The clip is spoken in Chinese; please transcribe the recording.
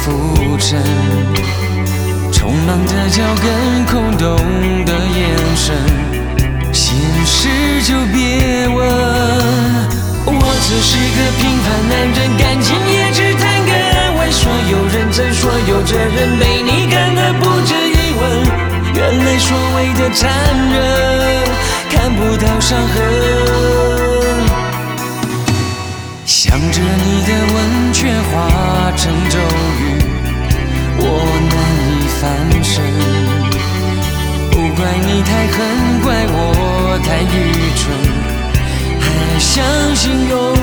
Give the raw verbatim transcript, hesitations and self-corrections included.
浮沉，充满着脚跟空洞的眼神，现实就别问。我只是个平凡男人，感情也只谈个安稳。说有认真，说有责任，被你干的不止一吻。原来所谓的残忍，看不到伤痕。想着你的吻却化成咒语，我难以翻身。不怪你太狠，怪我太愚蠢，还相信有